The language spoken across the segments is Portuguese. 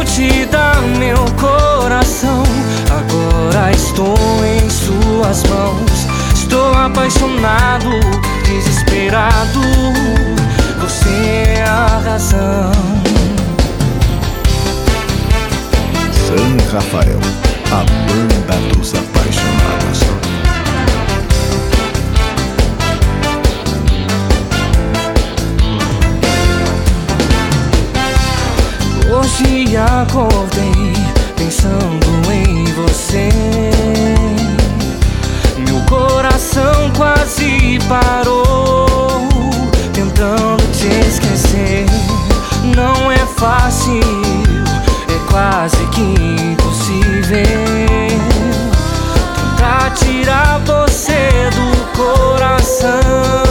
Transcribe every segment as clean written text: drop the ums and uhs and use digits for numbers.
te dar meu coração. Agora estou em suas mãos. Estou apaixonado, desesperado. Você é a razão. San Rafael, a banda dos apaixonados. Hoje acordei pensando em você. Meu coração quase parou, tentando te esquecer. Não é fácil, é quase que impossível tentar tirar você do coração.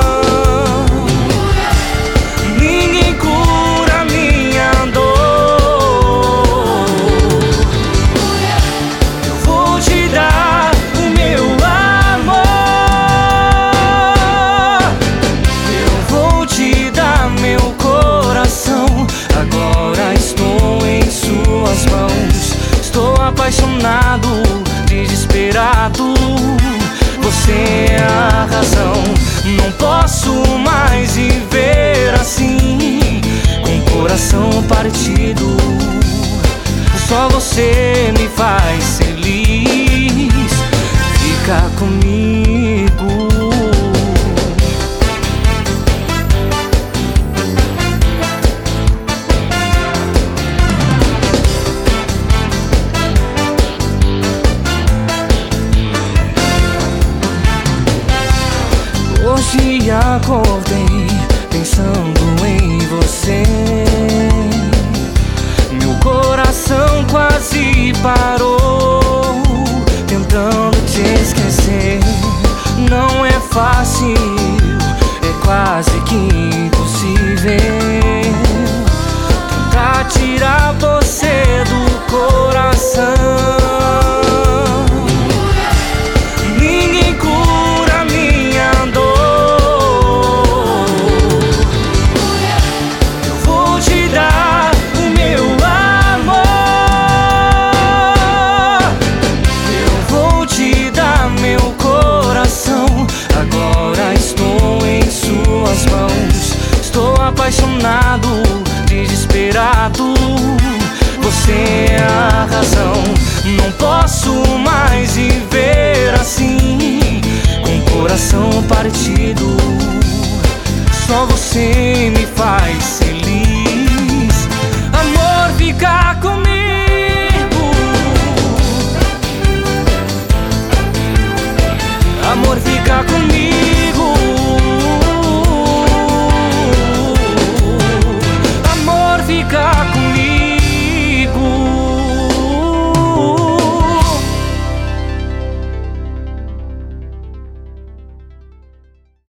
Apaixonado, desesperado, você é a razão. Não posso mais viver assim, com o coração partido. Só você me faz feliz. Fica comigo. Hoje acordei pensando em você. Meu coração quase parou, tentando te esquecer. Não é fácil, é quase que impossível tentar tirar você do coração. Apaixonado, desesperado, você é a razão. Não posso mais viver assim, com o coração partido. Só você me faz